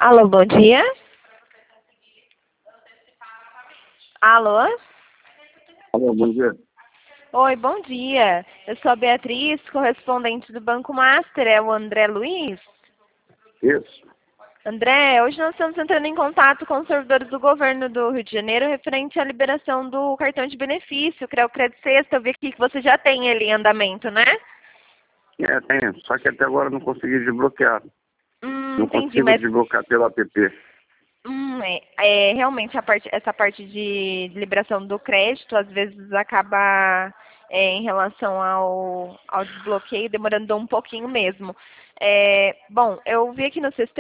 Alô, bom dia. Alô? Alô, bom dia. Oi, bom dia. Eu sou a Beatriz, correspondente do Banco Master. É o André Luiz? Isso. André, hoje nós estamos entrando em contato com os servidores do governo do Rio de Janeiro referente à liberação do cartão de benefício, que é o Crédito Sexta. Eu vi aqui que você já tem ele em andamento, né? Tenho. Só que até agora não consegui desbloquear. Não Entendi, consigo mas desbloquear pelo app. realmente essa parte de liberação do crédito às vezes acaba em relação ao desbloqueio demorando um pouquinho mesmo. Bom, eu vi aqui no sistema